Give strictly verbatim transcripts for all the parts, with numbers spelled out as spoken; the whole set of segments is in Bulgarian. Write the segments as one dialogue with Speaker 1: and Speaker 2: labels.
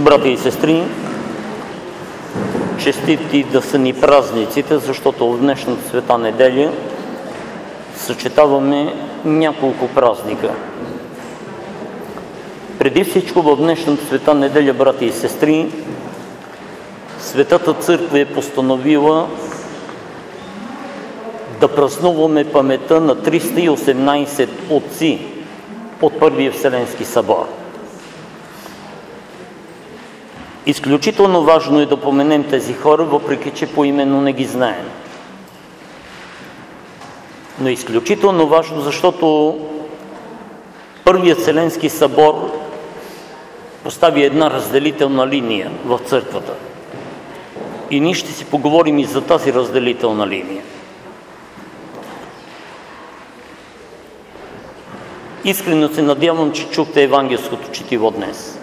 Speaker 1: Брати и сестри, честити да са ни празниците, защото в днешната света неделя съчетаваме няколко празника. Преди всичко в днешната света неделя, брати и сестри, Светата Църква е постановила да празнуваме паметта на триста и осемнадесет отци от Първия Вселенски събор. Изключително важно е да поменем тези хора, въпреки че поименно не ги знаем. Но изключително важно, защото Първият Вселенски събор постави една разделителна линия в църквата. И ние ще си поговорим и за тази разделителна линия. Искрено се надявам, че чухте евангелското четиво днес.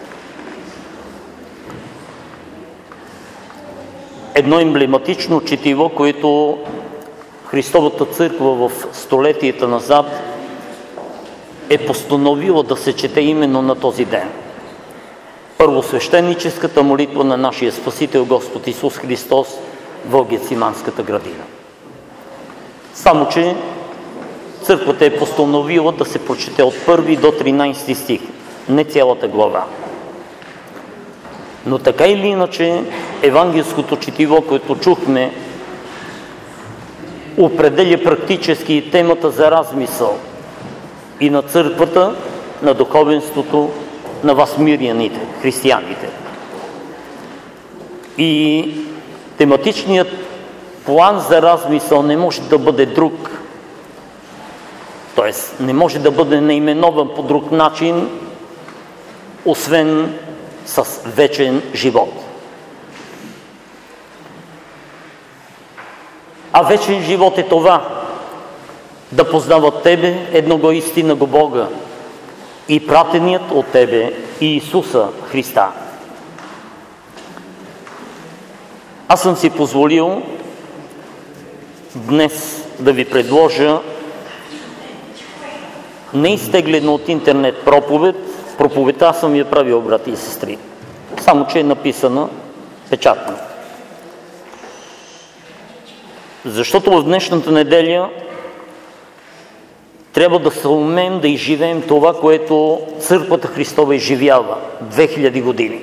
Speaker 1: Едно емблематично четиво, което Христовата църква в столетията назад е постановила да се чете именно на този ден. Първосвещеническата молитва на нашия Спасител Господ Исус Христос в Гетсиманската градина. Само че църквата е постановила да се прочете от първи до тринадесети стих, не цялата глава. Но така или иначе, евангелското четиво, което чухме, определя практически темата за размисъл и на църквата, на духовенството, на възмиряните, християните. И тематичният план за размисъл не може да бъде друг, т.е. не може да бъде наименован по друг начин, освен с вечен живот. А вечен живот е това: да познават Тебе, едного истинного Бога, и пратеният от Тебе Иисуса Христа. Аз съм си позволил днес да ви предложа неизтеглено от интернет проповед. Проповедта аз съм я правил, брати и сестри, само че е написана печатно. Защото в днешната неделя трябва да се умеем да изживеем това, което Църквата Христова изживява две хиляди години.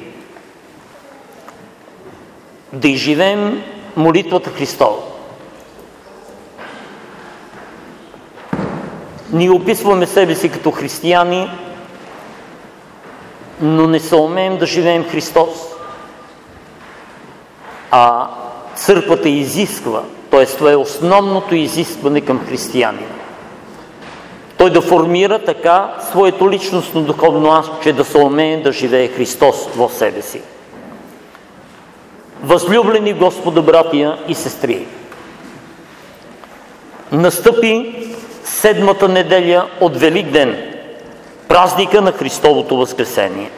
Speaker 1: Да изживеем молитвата Христова. Ние описваме себе си като християни, но не се умеем да живеем Христос. А църквата изисква, т.е. това е основното изискване към християнина. Той да формира така своето личностно духовно аз, че да се умее да живее Христос в себе си. Възлюблени Господа, братия и сестри, настъпи седмата неделя от Великден, празника на Христовото възкресение.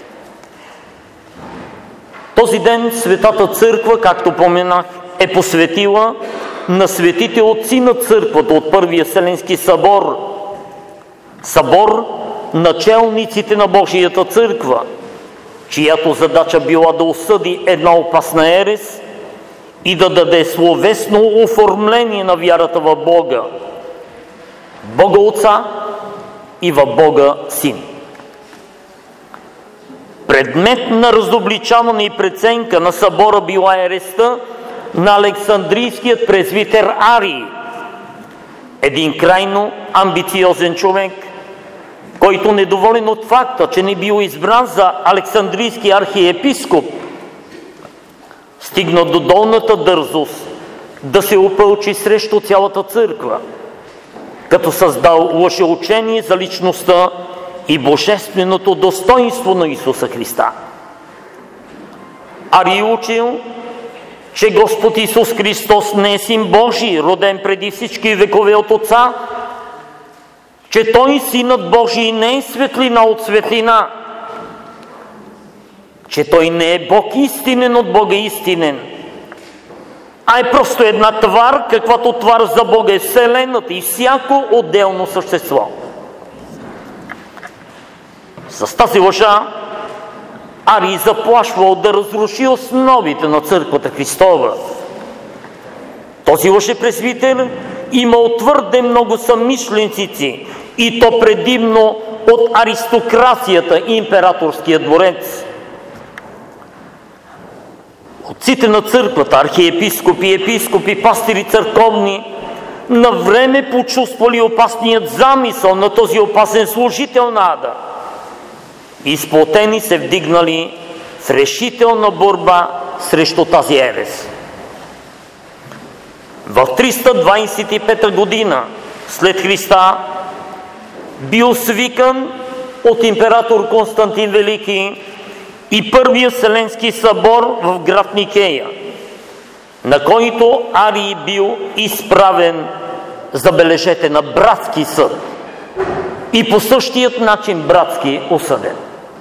Speaker 1: Този ден Светата Църква, както поменах, е посветила на светите отци на църквата от Първия Вселенски събор, събор началниците на Божията църква, чиято задача била да осъди една опасна ерес и да даде словесно оформление на вярата в Бога, Бога Отца и в Бога Син. Предмет на разобличаване и преценка на събора била ереста на Александрийският презвитер Арий, един крайно амбициозен човек, който, недоволен от факта, че не бил избран за Александрийски архиепископ, стигна до долната дързост да се опълчи срещу цялата църква, като създал лъжеучение за личността и божественото достоинство на Исуса Христа. Арий учил, че Господ Исус Христос не е Син Божий, роден преди всички векове от Отца, че Той, Синът Божий, не е светлина от светлина, че Той не е Бог истинен от Бога истинен, а е просто една твар, каквато твар за Бога е Вселената и всяко отделно същество. С тази лъжа Арий заплашвал да разруши основите на църквата Христова. Този лъжепресвитер имал твърде много съмишленици, и то предимно от аристокрацията и императорския дворец. Отците на църквата, архиепископи, епископи, пастири църковни, на време почувствали опасният замисъл на този опасен служител на ада и сплотени се вдигнали в решителна борба срещу тази ерес. В триста двадесет и пета година след Христа бил свикан от император Константин Велики и Първия Вселенски събор в град Никея, на който Арий бил изправен, забележете, на братски съд и по същият начин братски осъден.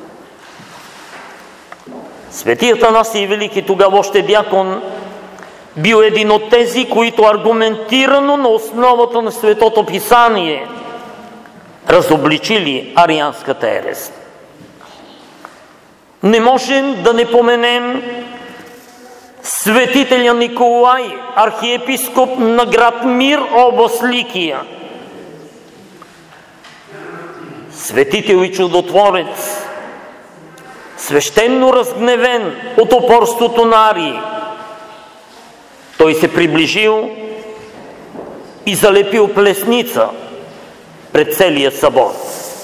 Speaker 1: Светият Анасий Велики, тогава още дякон, бил един от тези, които аргументирано на основата на Светото Писание разобличили арианската ерес. Не можем да не поменем светителя Николай, архиепископ на град Мир, област Ликия. Светител и чудотворец, свещенно разгневен от упорството на Арий, той се приближил и залепил плесница пред целия събор.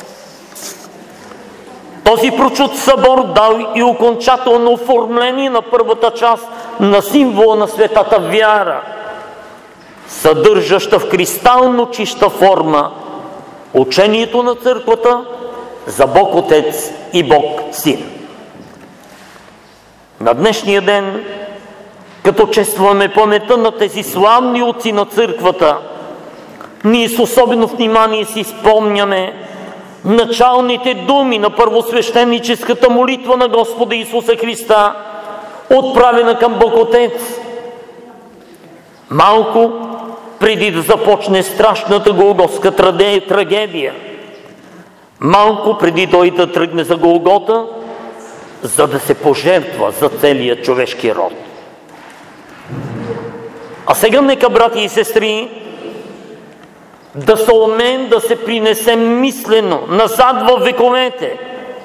Speaker 1: Този прочут събор дал и окончателно оформление на първата част на символа на светата вяра, съдържаща в кристално чиста форма учението на църквата за Бог Отец и Бог Син. На днешния ден, като честваме паметта на тези славни отци на църквата, ние с особено внимание си спомняме началните думи на първосвещеническата молитва на Господа Исуса Христа, отправена към Бог Отец. Малко преди да започне страшната голготска трагедия, малко преди той да тръгне за Голгота, за да се пожертва за целия човешки род. А сега нека, брати и сестри, да се умеем да се принесем мислено назад в вековете,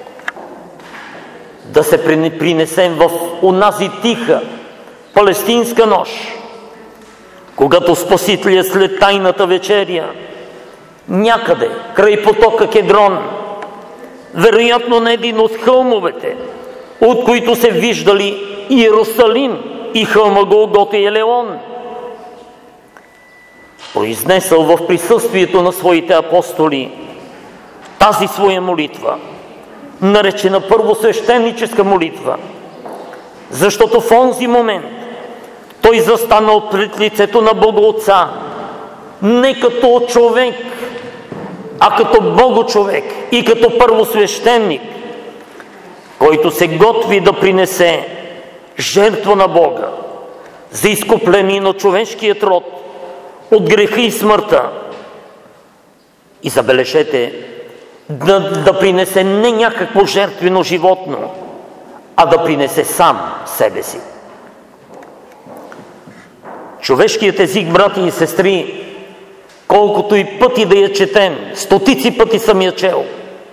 Speaker 1: да се принесем в онази тиха палестинска нощ, когато Спасителя след тайната вечеря, някъде край потока Кедрон, вероятно на един от хълмовете, от които се виждали Иерусалим и хълма Голгота и Елеон, произнесъл в присъствието на своите апостоли тази своя молитва, наречена първосвещеническа молитва, защото в онзи момент той застанал пред лицето на Бога Отца не като човек, а като Богочовек и като първосвещеник, който се готви да принесе жертва на Бога за изкупление на човешкият род от греха и смъртта. И забележете, да, да принесе не някакво жертвено животно, а да принесе сам себе си. Човешкият език, брати и сестри, колкото и пъти да я четем, стотици пъти съм я чел,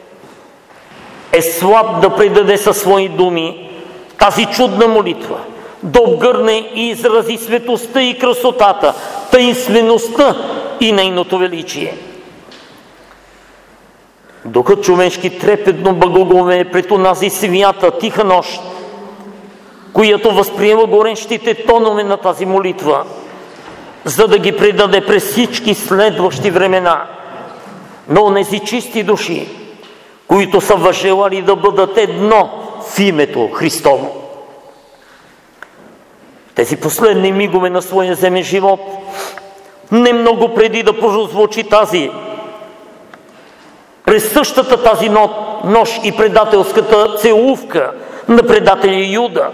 Speaker 1: е слаб да предаде със свои думи тази чудна молитва, да обгърне и изрази светостта и красотата, таинствеността и нейното величие. Духът човешки трепетно благоговее пред онази свята тиха нощ, която възприема горещите тонове на тази молитва, за да ги предаде през всички следващи времена на онези чисти души, които са въжелали да бъдат едно в името Христово. Тези последни мигове на своя земен живот, не много преди да прозвучи тази, през същата тази нощ и предателската целувка на предателя Юда,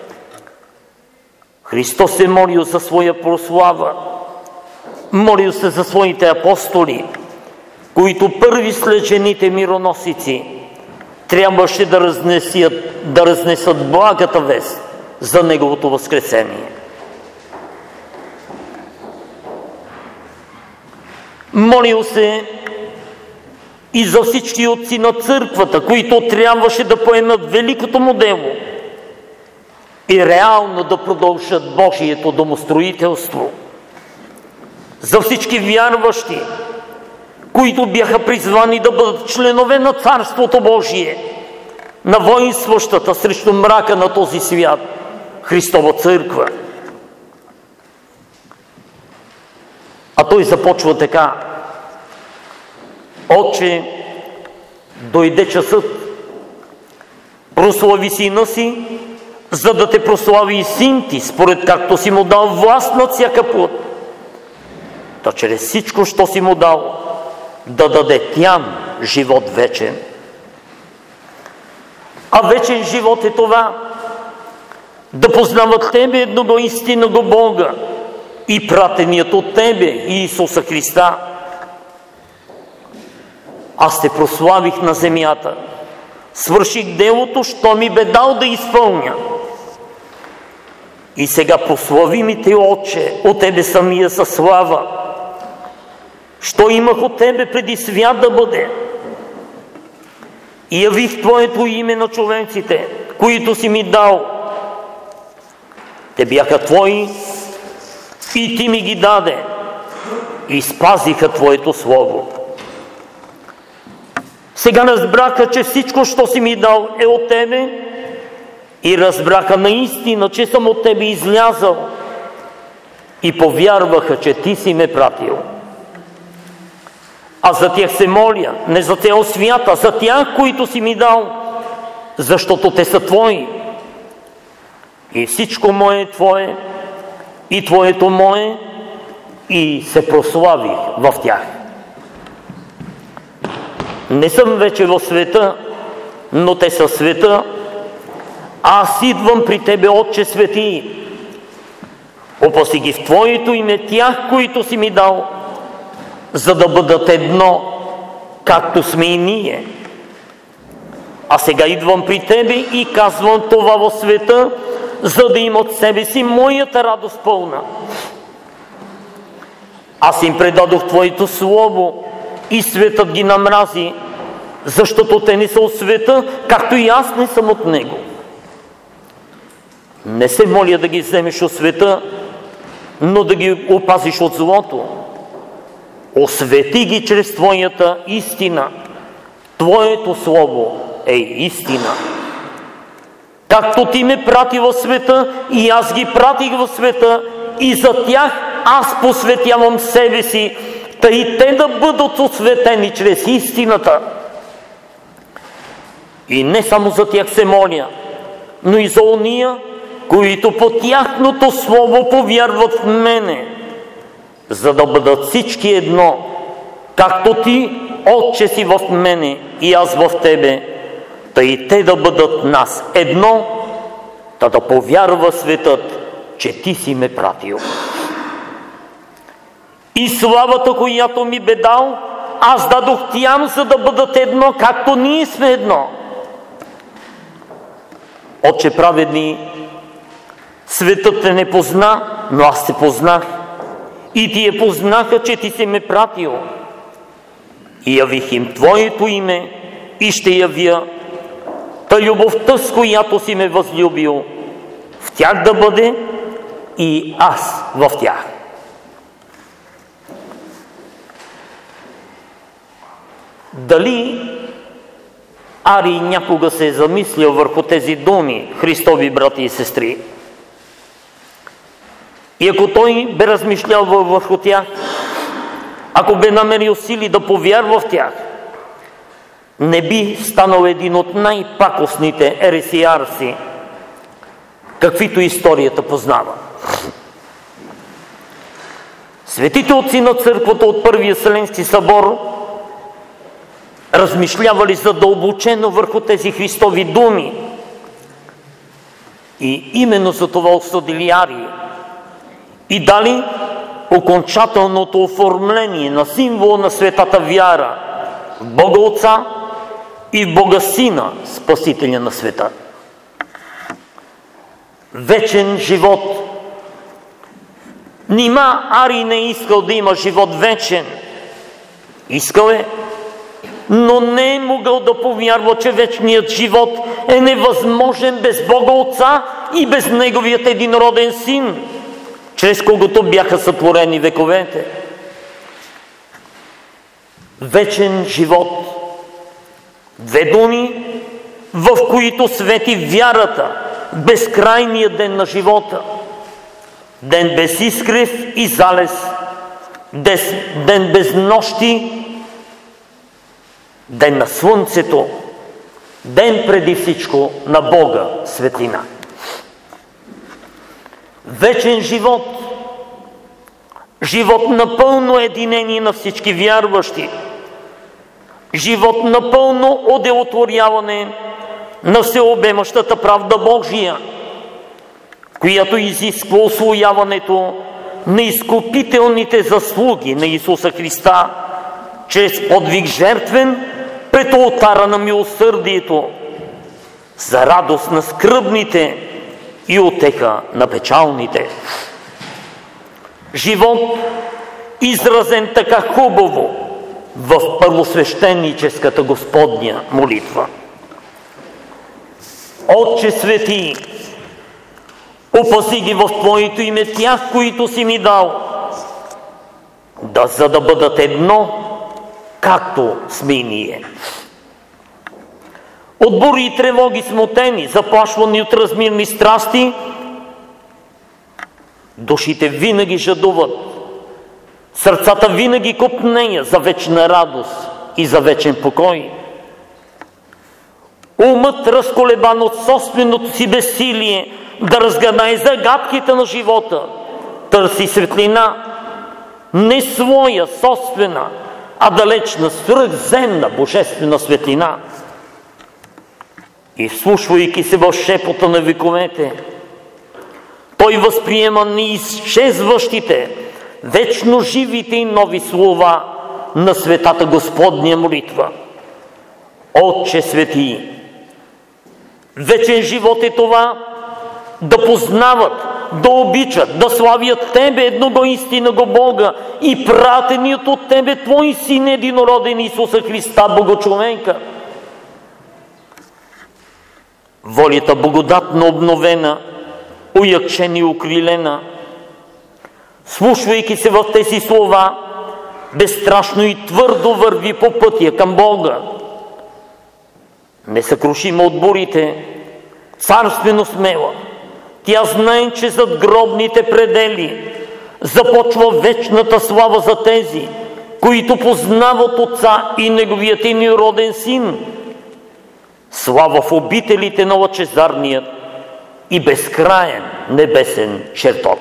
Speaker 1: Христос се молил за своя прослава, молил се за своите апостоли, които първи след жените мироносици трябваше да разнесат, да разнесат благата вест за Неговото възкресение. Молил се и за всички отци на църквата, които трябваше да поемат великото му дело и реално да продължат Божието домостроителство. За всички вярващи, които бяха призвани да бъдат членове на Царството Божие, на воинстващата срещу мрака на този свят Христова църква. А той започва така: Отче, дойде часът, прослави сина си, за да те прослави и син ти, според както си му дал власт над всяка плът, та чрез всичко, що си му дал, да даде тям живот вечен. А вечен живот е това: да познават Тебе, едного истинного Бога, и пратеният от Тебе, Иисуса Христа. Аз те прославих на земята, свърших делото, що ми бе дал да изпълня. И сега прослави ми Те, Отче, от Тебе самия със слава, що имах от Тебе преди свят да бъде. И явих Твоето име на човеците, които си ми дал. Те бяха Твои и Ти ми ги даде и спазиха Твоето слово. Сега разбраха, че всичко, що си ми дал, е от Тебе, и разбраха наистина, че съм от Тебе излязал, и повярваха, че Ти си ме пратил. А за тях се моля, не за цял свят, а за тях, които си ми дал, защото те са Твои. И всичко мое е Твое, и Твоето мое, и се прославих в тях. Не съм вече в света, но те са света. Аз идвам при Тебе, Отче свети. Опаси ги в Твоето име тях, които си ми дал, за да бъдат едно, както сме и ние. А сега идвам при Тебе и казвам това в света, за да има от себе си моята радост пълна. Аз им предадох Твоето слово и светът ги намрази, защото те не са от света, както и аз не съм от него. Не се моля да ги вземеш от света, но да ги опазиш от злото. Освети ги чрез Твоята истина. Твоето слово е истина. Както Ти ме прати в света, и аз ги пратих в света, и за тях аз посветявам себе си, тъй те да бъдат осветени чрез истината. И не само за тях се моля, но и за ония, които по тяхното слово повярват в мене, за да бъдат всички едно, както Ти, Отче, си в мене и аз в Тебе, тъй те да бъдат нас едно, та да повярва светът, че Ти си ме пратил. И славата, която ми бе дал, аз дадох тям, за да бъдат едно, както ние сме едно. Отче праведни, светът те не позна, но аз те познах. И тие познаха, че Ти си ме пратил. И явих им Твоето име и ще явя та любовта, с която си ме възлюбил, в тях да бъде и аз в тях. Дали Арий някога се е замислил върху тези думи, Христови брати и сестри? И ако той бе размишлял върху тях, ако бе намерил сили да повярва в тях, не би станал един от най-пакостните ересиарси, каквито историята познава. Светите отци на църквата от Първия Вселенски събор размишлявали задълбочено върху тези Христови думи и именно за това осъдили Арий и дали окончателното оформление на символа на светата вяра в Бога Отца и в Бога Сина, Спасителя на света. Вечен живот. Нима Арий не е искал да има живот вечен. Искал е, но не е могъл да повярва, че вечният живот е невъзможен без Бога Отца и без Неговият единороден Син, чрез когото бяха сътворени вековете. Вечен живот. Две думи, в които свети вярата, безкрайния ден на живота. Ден без изгрев и залез, ден без нощи, ден на слънцето, ден преди всичко на Бога светлина. Вечен живот, живот на пълно единение на всички вярващи, живот на пълно удовлетворяване на всеобемащата правда Божия, която изисква усвояването на изкупителните заслуги на Исуса Христа чрез подвиг жертвен пред олтара на милосърдието, за радост на скръбните и утеха на печалните. Живот, изразен така хубаво в първосвещеническата Господня молитва. Отче свети, опази ги в Твоето име тях, които си ми дал, да за да бъдат едно, както сме и ние. От бури и тревоги смутени, заплашвани от размирни страсти, душите винаги жадуват, сърцата винаги копнея за вечна радост и за вечен покой. Умът, разколебан от собственото си безсилие да разгадае загадките на живота, търси светлина, не своя собствена, а далечна, свръхземна, божествена светлина. И вслушвайки се в шепота на вековете, той възприема неизчезващите, вечно живите и нови слова на светата Господня молитва. Отче свети, вечен живот е това да познават, да обичат, да славят Тебе, едного истинного Бога и пратеният от Тебе Твой Син единороден Исуса Христа, Богочовека. Волята благодатно обновена, уякчена и укрилена, слушвайки се в тези слова, безстрашно и твърдо върви по пътя към Бога. Несъкрушима от бурите, царствено смела, тя знае, че зад гробните предели започва вечната слава за тези, които познават Отца и Неговият единороден Син. Слава в обителите на лъчезарният и безкраен небесен чертог.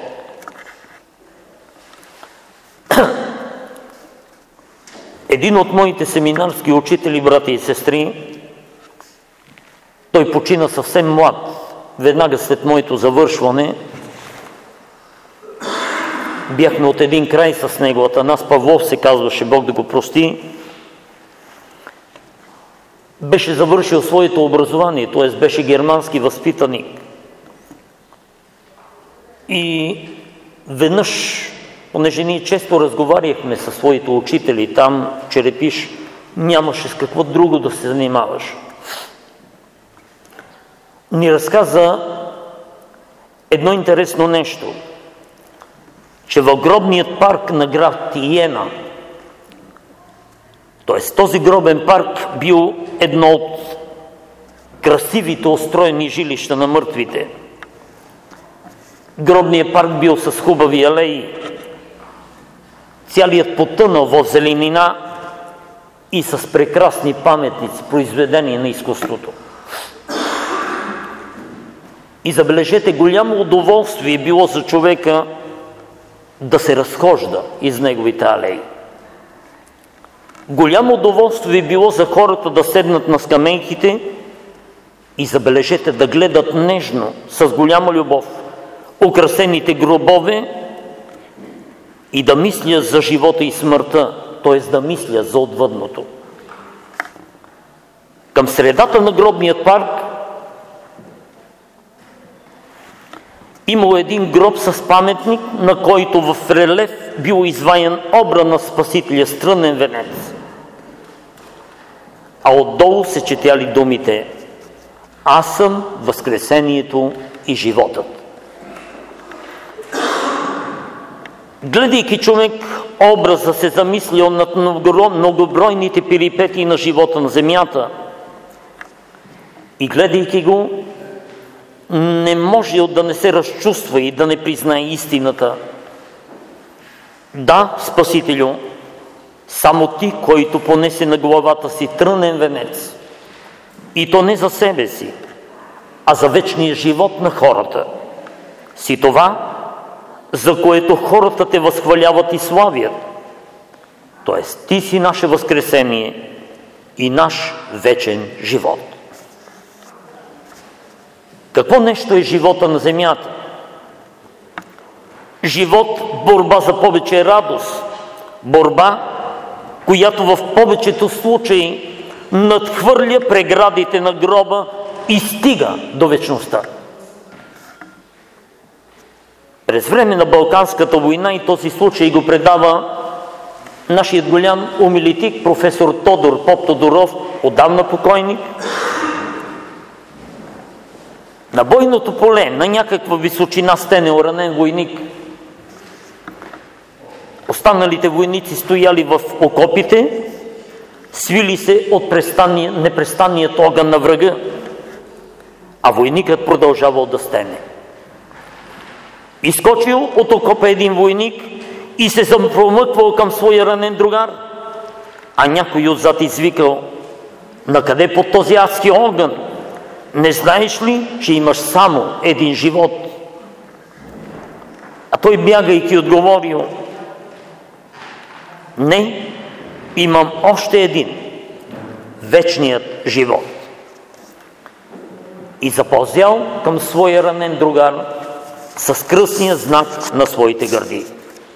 Speaker 1: Един от моите семинарски учители, брати и сестри, той почина съвсем млад, веднага след моето завършване. Бяхме от един край с него, Атанас Павлов се казваше, Бог да го прости. Беше завършил своето образование, т.е. беше германски възпитаник. И веднъж, понеже ние често разговаряхме със своите учители там, в Черепиш, нямаше с какво друго да се занимаваш. Ни разказа едно интересно нещо, че в гробният парк на град Иена, т.е. този гробен парк бил едно от красивите устроени жилища на мъртвите. Гробният парк бил с хубави алеи, цялият потънал в зеленина и с прекрасни паметници, произведения на изкуството. И забележете, голямо удоволствие било за човека да се разхожда из неговите алеи. Голямо удоволствие било за хората да седнат на скамейките и забележете, да гледат нежно, с голяма любов, украсените гробове и да мисля за живота и смъртта, т.е. да мисля за отвъдното. Към средата на гробният парк имало един гроб с паметник, на който в релеф бил изваян образ на Спасителя с трънен венец. А отдолу се четяли думите: „Аз съм възкресението и животът“. Гледайки човек образа, се замислил над многобройните перипетии на живота на земята и гледайки го, не може да не се разчувства и да не признае истината. Да, Спасителю, само ти, който понесе на главата си трънен венец, и то не за себе си, а за вечния живот на хората, си това, за което хората те възхваляват и славят. Тоест, ти си наше възкресение и наш вечен живот. Какво нещо е живота на земята? Живот, борба за повече радост, борба, която в повечето случаи надхвърля преградите на гроба и стига до вечността. През време на Балканската война, и този случай го предава нашият голям умилитик, професор Тодор Поп-Тодоров, отдавна покойник, на бойното поле, на някаква височина стенел ранен войник. Останалите войници стояли в окопите, свили се от непрестанният огън на врага, а войникът продължавал да стене. Изскочил от окопа един войник и се запромъквал към своя ранен другар, а някой отзад извикал: „Накъде под този адски огън? Не знаеш ли, че имаш само един живот?“ А той, бягайки, отговорил: „Не, имам още един, вечният живот.“ И запълзял към своя ранен другар с кръстния знак на своите гърди.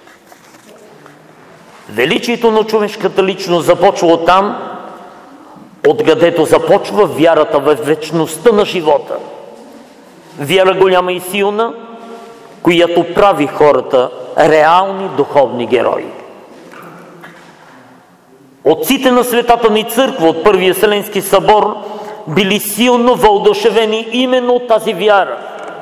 Speaker 1: Величието на човешката личност започва оттам, откъдето започва вярата в вечността на живота. Вяра голяма и силна, която прави хората реални духовни герои. Отците на Светата ни църква от Първия Вселенски събор били силно въодушевени именно от тази вяра.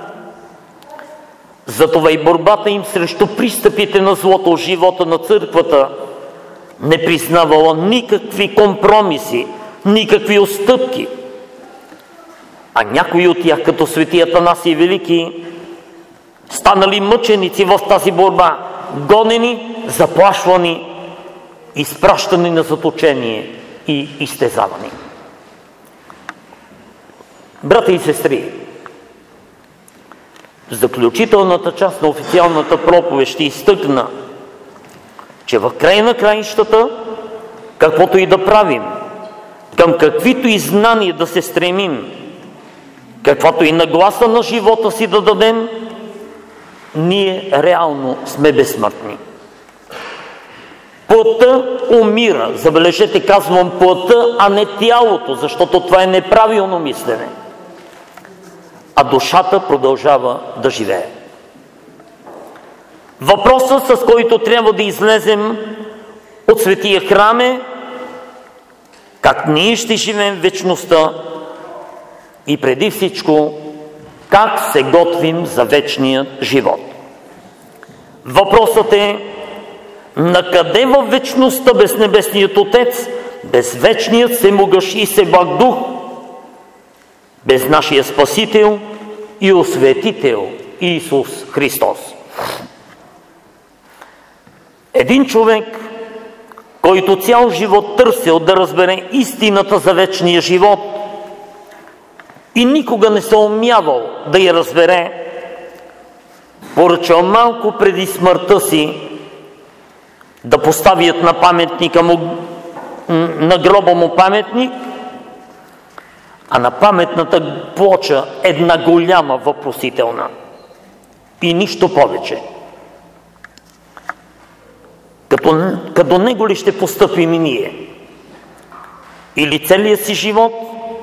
Speaker 1: Затова и борбата им срещу пристъпите на злото в живота на църквата не признавала никакви компромиси, никакви отстъпки. А някои от тях, като свети Атанасий Велики, станали мъченици в тази борба, гонени, заплашвани, изпращани на заточение и изтезавани. Брати и сестри, в заключителната част на официалната проповед ще изтъкна, че в края на краищата, каквото и да правим, към каквито и знания да се стремим, каквато и нагласа на живота си да дадем, ние реално сме безсмъртни. Плътта умира, забележете, казвам плътта, а не тялото, защото това е неправилно мислене. А душата продължава да живее. Въпросът, с който трябва да излезем от светия храм е: как ние ще живеем в вечността и преди всичко как се готвим за вечния живот. Въпросът е: накъде във вечността без Небесният Отец, без вечният всемогъщ и всеблаг Дух, без нашия Спасител и Осветител Исус Христос? Един човек, който цял живот търсил да разбере истината за вечния живот и никога не се умявал да я разбере, поръчал малко преди смъртта си да поставят на паметника му, на гроба му паметник, а на паметната плоча една голяма въпросителна и нищо повече. Като, като него ли ще постъпим и ние? Или целият си живот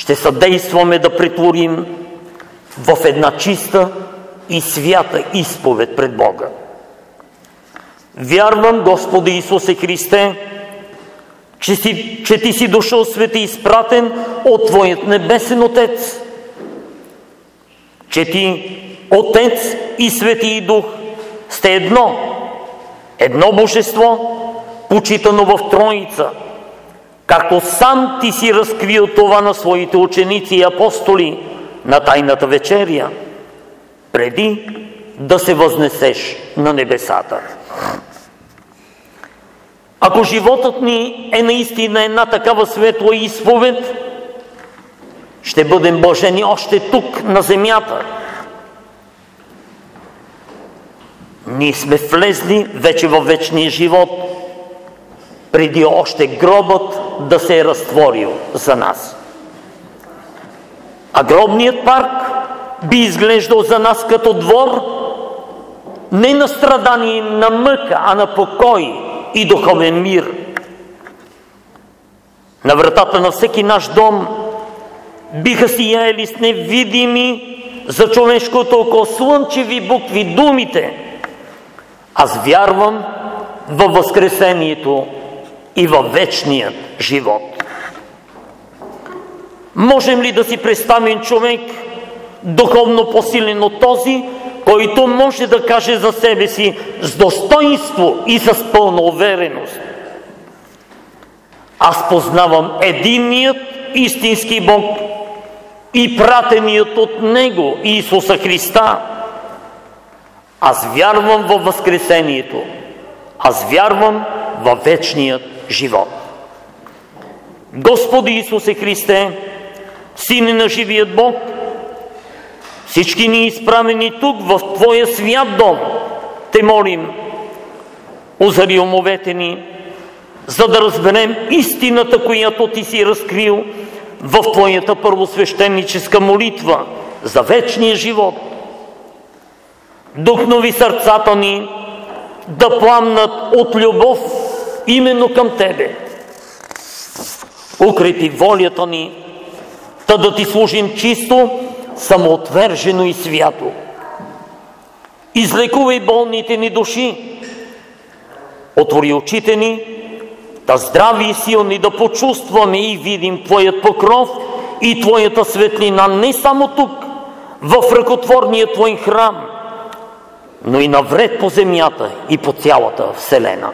Speaker 1: ще съдействаме да претворим в една чиста и свята изповед пред Бога. Вярвам, Господи Исусе Христе, че, си, че Ти си дошъл свет и изпратен от Твоят небесен Отец, че Ти, Отец и Свети и Дух, сте едно, едно божество, почитано в Троица, както сам Ти си разкрил това на своите ученици и апостоли на Тайната вечеря, преди да се възнесеш на небесата. Ако животът ни е наистина една такава светла изповед, ще бъдем блажени още тук на земята. Ние сме влезли вече във вечния живот, преди още гробът да се е разтворил за нас. А гробният парк би изглеждал за нас като двор не на страдание, на мъка, а на покой и духовен мир. На вратата на всеки наш дом биха сияели с невидими за човешкото око слънчеви букви думите: аз вярвам във възкресението и във вечният живот. Можем ли да си представим човек духовно посилен от този, който може да каже за себе си с достоинство и с пълна увереност: аз познавам единният истински Бог и пратеният от Него Исуса Христа. Аз вярвам във възкресението. Аз вярвам във вечният живот. Господи Исусе Христе, Сине на живият Бог, всички ни изправени тук в Твоя свят дом, Те молим, озари умовете ни, за да разберем истината, която Ти си разкрил в Твоята първосвещеническа молитва за вечния живот. Духнови сърцата ни да пламнат от любов именно към Тебе. Укрепи волята ни, та да Ти служим чисто, самоотвержено и свято. Излекувай болните ни души, отвори очите ни, да здрави и силни да почувстваме и видим Твоят покров и Твоята светлина не само тук, в ръкотворния Твой храм, но и навред по земята и по цялата вселена.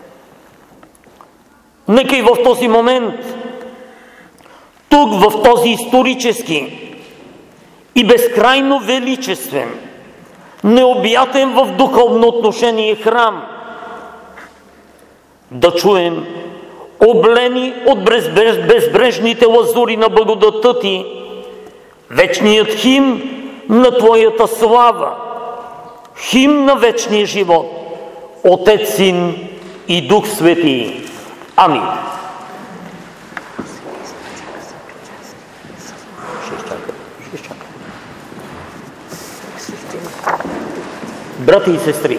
Speaker 1: Нека и в този момент, тук в този исторически и безкрайно величествен, необятен в духовно отношение храм, да чуем, облени от безбрежните лазури на благодата Ти, вечният химн на Твоята слава, химн на вечния живот, Отец, Син и Дух Свети. Амин. Брати и сестри,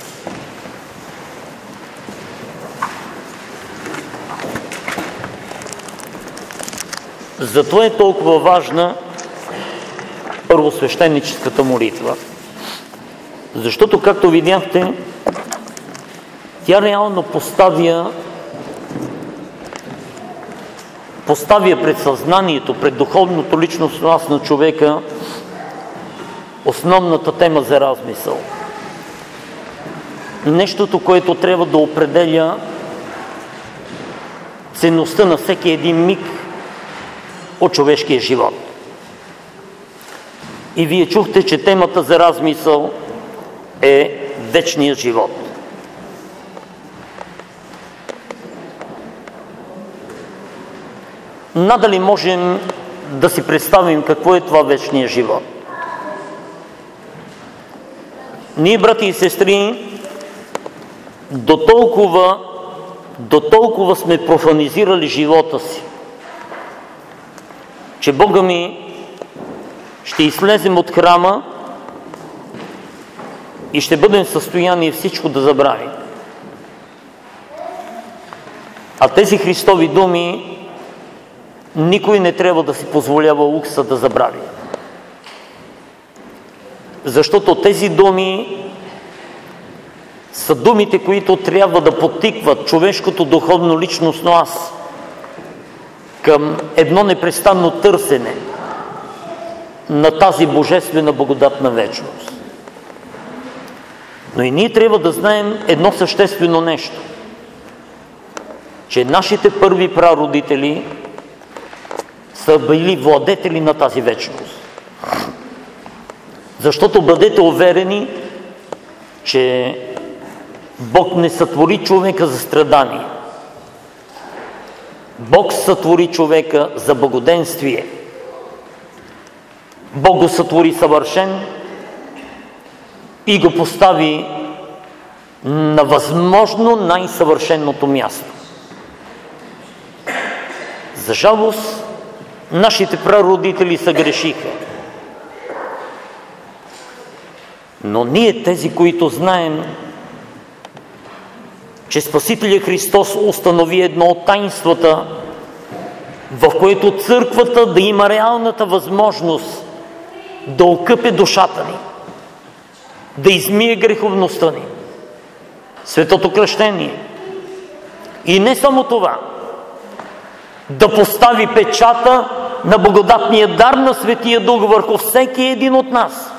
Speaker 1: затова е толкова важна първосвещеническата молитва. Защото, както видяхте, тя реално поставя, поставя пред съзнанието, пред духовното личностно на човека основната тема за размисъл. Нещото, което трябва да определя ценността на всеки един миг от човешкия живот. И вие чухте, че темата за размисъл е вечният живот. Надали можем да си представим какво е това вечния живот. Ние, брати и сестри, до толкова, до толкова сме профанизирали живота си, че Бога ми ще излезем от храма и ще бъдем в състояние всичко да забравим. А тези Христови думи никой не трябва да си позволява лукса да забрави. Защото тези думи са думите, които трябва да подтикват човешкото духовно личностно аз към едно непрестанно търсене на тази божествена благодатна вечност. Но и ние трябва да знаем едно съществено нещо, че нашите първи прародители са били владетели на тази вечност. Защото бъдете уверени, че Бог не сътвори човека за страдание. Бог сътвори човека за благоденствие. Бог го сътвори съвършен и го постави на възможно най-съвършеното място. За жалост, нашите прародители са грешиха. Но ние, тези, които знаем, че Спасителя Христос установи едно от таинствата, в което църквата да има реалната възможност да окъпе душата ни, да измие греховността ни. Светото кръщение. И не само това, да постави печата на благодатния дар на Светия Дух върху всеки един от нас.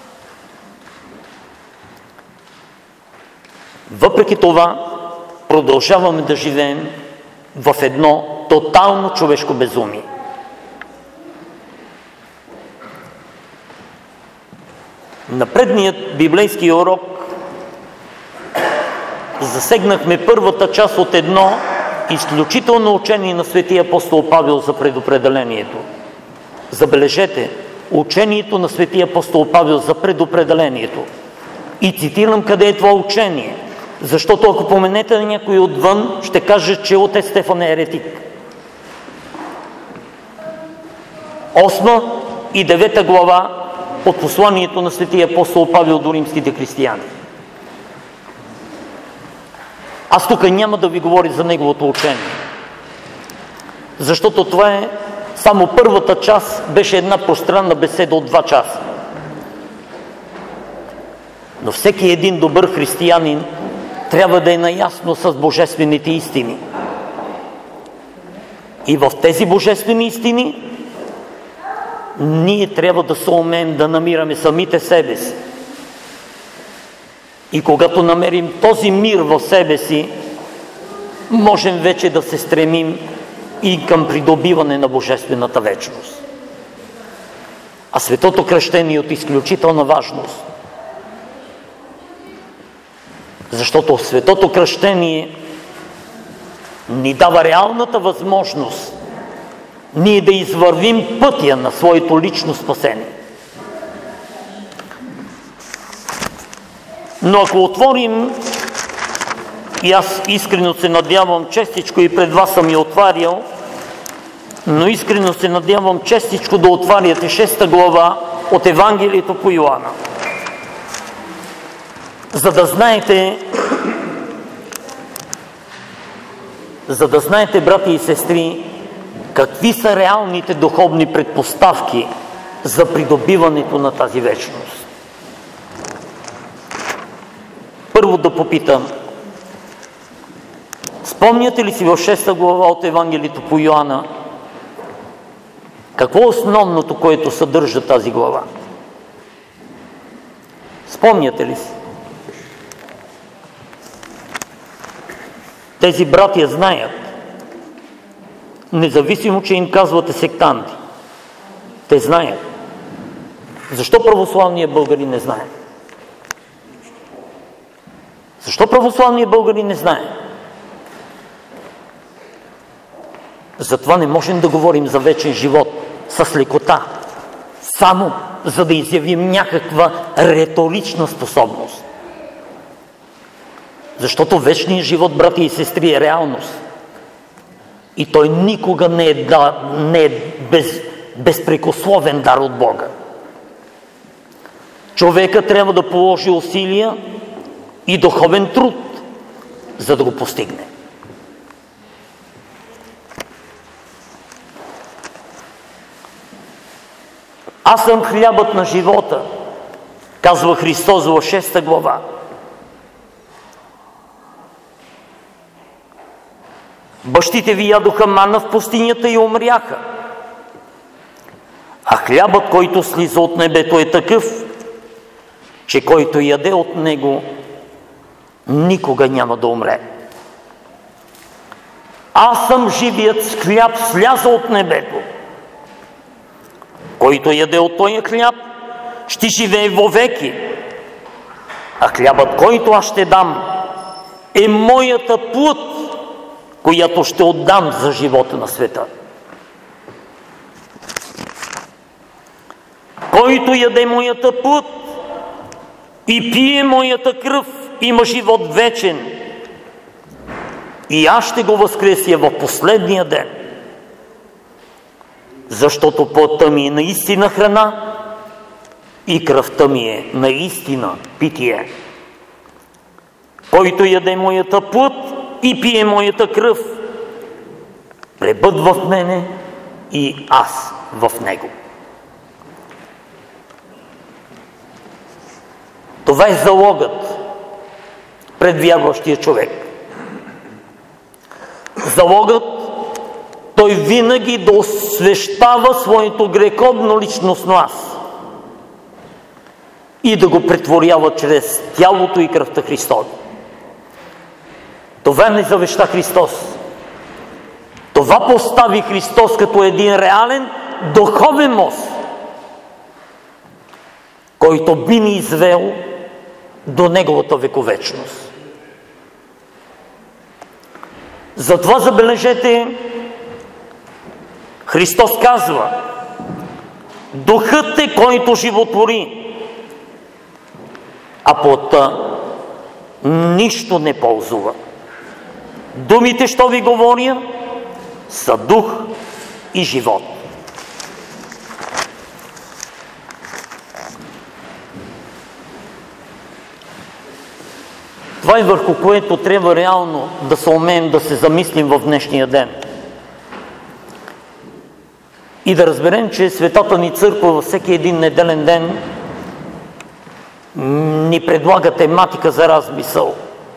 Speaker 1: Въпреки това, продължаваме да живеем в едно тотално човешко безумие. На предният библейски урок засегнахме първата част от едно изключително учение на светия апостол Павел за предопределението. Забележете, учението на светия апостол Павел за предопределението. И цитирам къде е това учение, защото ако поменете на някой отвън, ще каже, че отец Стефан е еретик. Осма и девета глава от посланието на светия апостол Павел до римските християни. Аз тук няма да ви говоря за неговото учение, защото това е само първата част, беше една пространна беседа от два часа. Но всеки един добър християнин трябва да е наясно с божествените истини. И в тези божествени истини ние трябва да се умеем да намираме самите себе си. И когато намерим този мир в себе си, можем вече да се стремим и към придобиване на божествената вечност. А светото кръщение е от изключителна важност. Защото светото кръщение ни дава реалната възможност ние да извървим пътя на своето лично спасение. Но ако отворим, и аз искрено се надявам, честичко и пред вас съм я отварял, но искрено се надявам честичко да отваряте шеста глава от Евангелието по Йоанна. За да знаете, за да знаете, брати и сестри, какви са реалните духовни предпоставки за придобиването на тази вечност. Първо да попитам, спомняте ли си в шеста глава от Евангелието по Йоанна, какво е основното, което съдържа тази глава? Спомняте ли си? Тези братия знаят, независимо, че им казвате сектанти. Те знаят. Защо православният българин не знае? Защо православният българин не знае? Затова не можем да говорим за вечен живот с лекота, само за да изявим някаква риторична способност. Защото вечният живот, брати и сестри, е реалност. И той никога не е, да, не е без, безпрекословен дар от Бога. Човека трябва да положи усилия и духовен труд, за да го постигне. Аз съм хлябът на живота, казва Христос в шеста глава. Бащите ви ядоха мана в пустинята и умряха. А хлябът, който слиза от небето, е такъв, че който яде от него, никога няма да умре. Аз съм живият хляб, сляза от небето. Който яде от този хляб, ще живее вовеки. А хлябът, който аз ще дам, е моята плът, която ще отдам за живота на света. Който яде моята плът и пие моята кръв, има живот вечен. И аз ще го възкреся в последния ден. Защото плътта ми е наистина храна и кръвта ми е наистина питие. Който яде моята плът и пие моята кръв, пребъд в мене и аз в него. Това е залогът пред вярващия човек. Залогът той винаги да освещава своето греховно личностно аз и да го претворява чрез тялото и кръвта Христови. Това не завеща Христос. Това постави Христос като един реален духовен мост, който би ни извел до Неговата вековечност. Затова забележете, Христос казва: духът е, който животвори, а плътта нищо не ползува. Думите, що ви говоря, са дух и живот. Това е върху което трябва реално да се умеем да се замислим в днешния ден. И да разберем, че Светата ни църква във всеки един неделен ден ни предлага тематика за размисъл,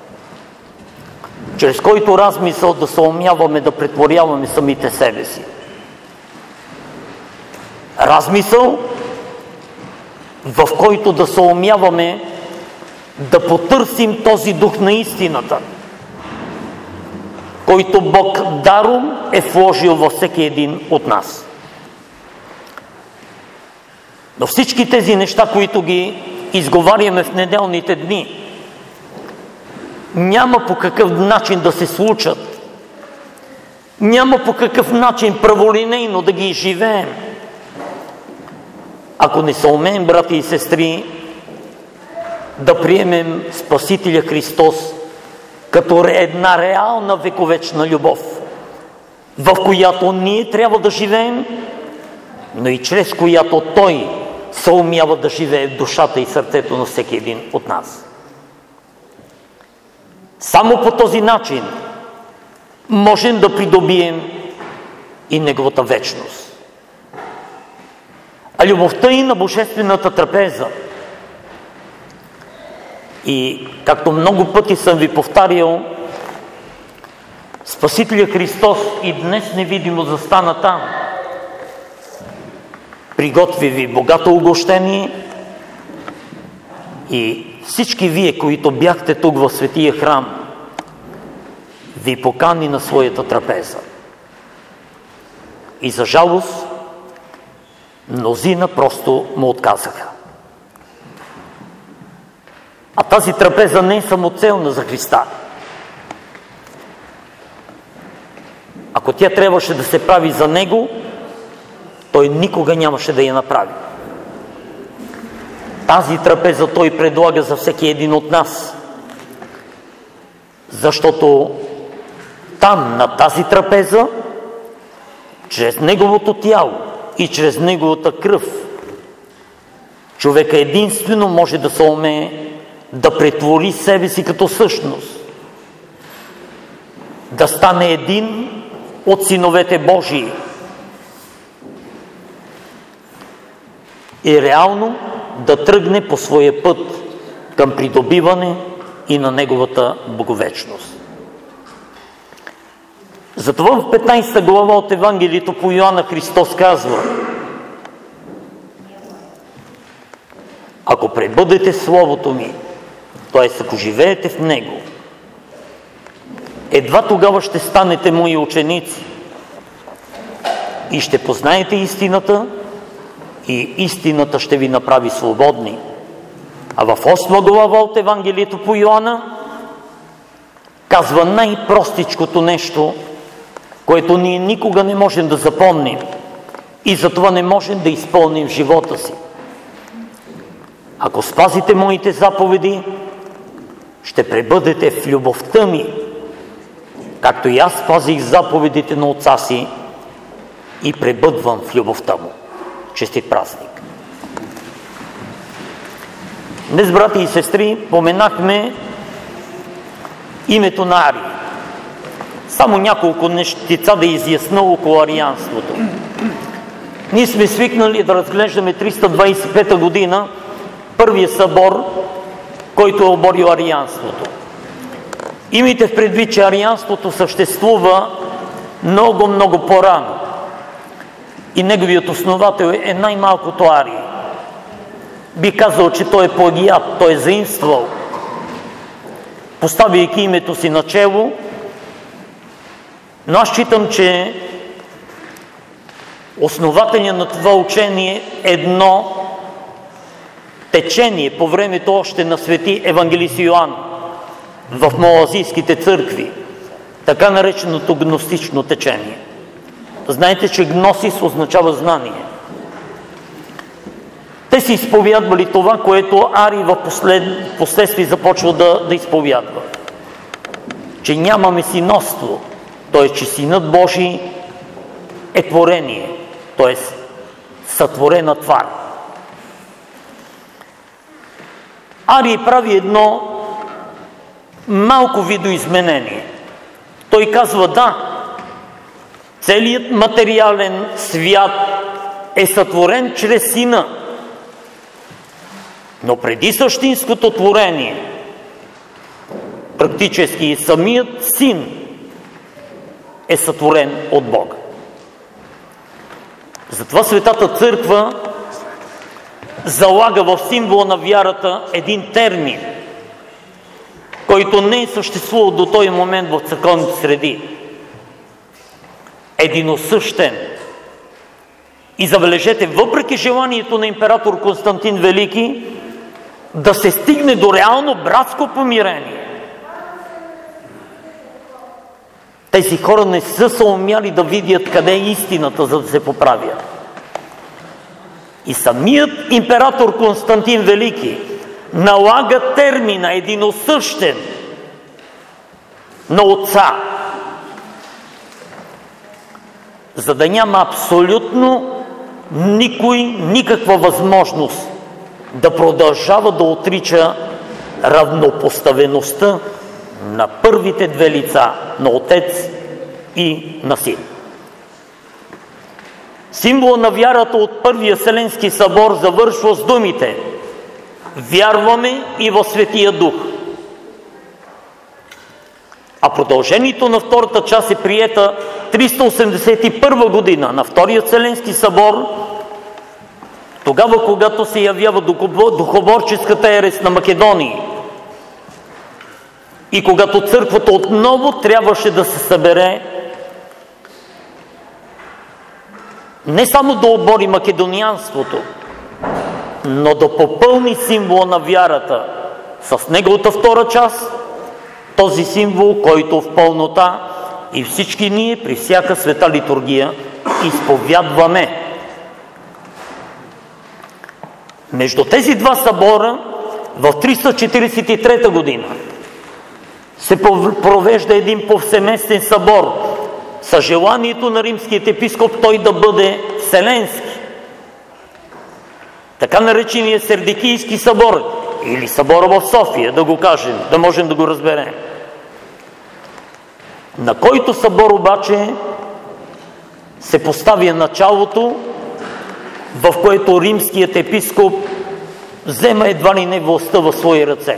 Speaker 1: чрез който размисъл да се умяваме да претворяваме самите себе си. Размисъл, в който да се умяваме да потърсим този дух на истината, който Бог даром е вложил във всеки един от нас. Но всички тези неща, които ги изговаряме в неделните дни, няма по какъв начин да се случат. Няма по какъв начин праволинейно да ги изживеем, ако не се умеем, брати и сестри, да приемем Спасителя Христос като една реална вековечна любов, в която ние трябва да живеем, но и чрез която Той се умява да живее в душата и сърцето на всеки един от нас. Само по този начин можем да придобием и Неговата вечност. А любовта и на Божествената трапеза, и както много пъти съм ви повтарял, Спасителя Христос и днес невидимо застана там. Приготви ви богато угощение и всички вие, които бяхте тук в Светия храм, ви покани на своята трапеза. И за жалост, мнозина просто му отказаха. А тази трапеза не е самоцелна за Христа. Ако тя трябваше да се прави за Него, Той никога нямаше да я направи. Тази трапеза Той предлага за всеки един от нас, защото там, на тази трапеза, чрез Неговото тяло и чрез Неговата кръв, човека единствено може да се умее да претвори себе си като същност, да стане един от синовете Божии. и реално да тръгне по своя път към придобиване и на неговата боговечност. Затова в петнайсета глава от Евангелието по Йоанна Христос казва: ако пребъдете в Словото ми, т.е. ако живеете в Него, едва тогава ще станете мои ученици и ще познаете истината, и истината ще ви направи свободни. А в осма глава от Евангелието по Йоанна казва най-простичкото нещо, което ние никога не можем да запомним и затова не можем да изпълним в живота си. Ако спазите моите заповеди, ще пребъдете в любовта ми, както и аз спазих заповедите на отца си и пребъдвам в любовта му. Честит празник! Днес, брати и сестри, поменахме името на Арий. Само няколко нещица да изясна около арианството. Ние сме свикнали да разглеждаме триста двайсет и пета година първия събор, който е оборил арианството. Имайте в предвид, че арианството съществува много, много по-рано. И неговият основател е най-малкото Арий. Би казал, че той е плагиат, той е заимствал, поставяйки името си начело. Но аз считам, че основателят на това учение е едно течение по времето още на свети евангелист Йоан в малазийските църкви, така нареченото гностично течение. Знаете, че гносис означава знание. Те си изповядвали това, което Арий в послед... последствие започва да, да изповядва. Че нямаме синовство, т.е. че Синът Божий е творение, т.е. сътворена твар. Арий прави едно малко видоизменение. Той казва: да, целият материален свят е сътворен чрез Сина, но преди същинското творение, практически самият Син е сътворен от Бога. Затова Светата Църква залага в символа на вярата един термин, който не е съществувал до този момент в църковните среди. Единосъщен. И забележете, въпреки желанието на император Константин Велики да се стигне до реално братско помирение, тези хора не са се умяли да видят къде е истината, за да се поправят. И самият император Константин Велики налага термина единосъщен на Отца, за да няма абсолютно никой, никаква възможност да продължава да отрича равнопоставеността на първите две лица, на Отец и на Син. Символ на вярата от Първия Вселенски събор завършва с думите: вярваме и в Светия Дух. А продължението на втората част е приета триста осемдесет и първа година на Втория Вселенски събор, тогава, когато се явява духоборческата ерес на Македония и когато църквата отново трябваше да се събере не само да обори македонианството, но да попълни символа на вярата с неговата втора част, този символ, който в пълнота и всички ние при всяка света литургия изповядваме. Между тези два събора в триста четиридесет и трета година се провежда един повсеместен събор с желанието на римският епископ той да бъде вселенски. Така наречения Сердикийски събор или събора в София, да го кажем, да можем да го разберем. На който събор обаче се поставя началото в което римският епископ взема едва ли не властта в свои ръце.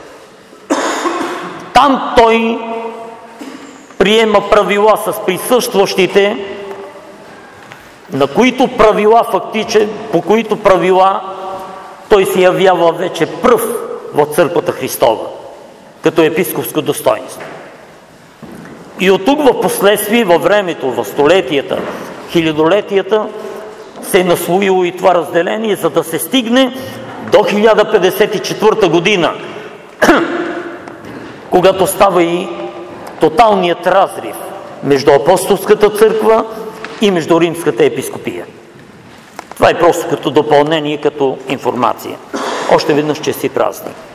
Speaker 1: Там той приема правила с присъстващите, на които правила фактически, по които правила той се явява вече пръв в църквата Христова, като епископско достоинство. И от тук в последствие, във времето, в столетията, хилядолетията, се е наслоило и това разделение, за да се стигне до хиляда петдесет и четвърта година, когато става и тоталният разрив между апостолската църква и между римската епископия. Това е просто като допълнение, като информация. Още веднъж честит празник!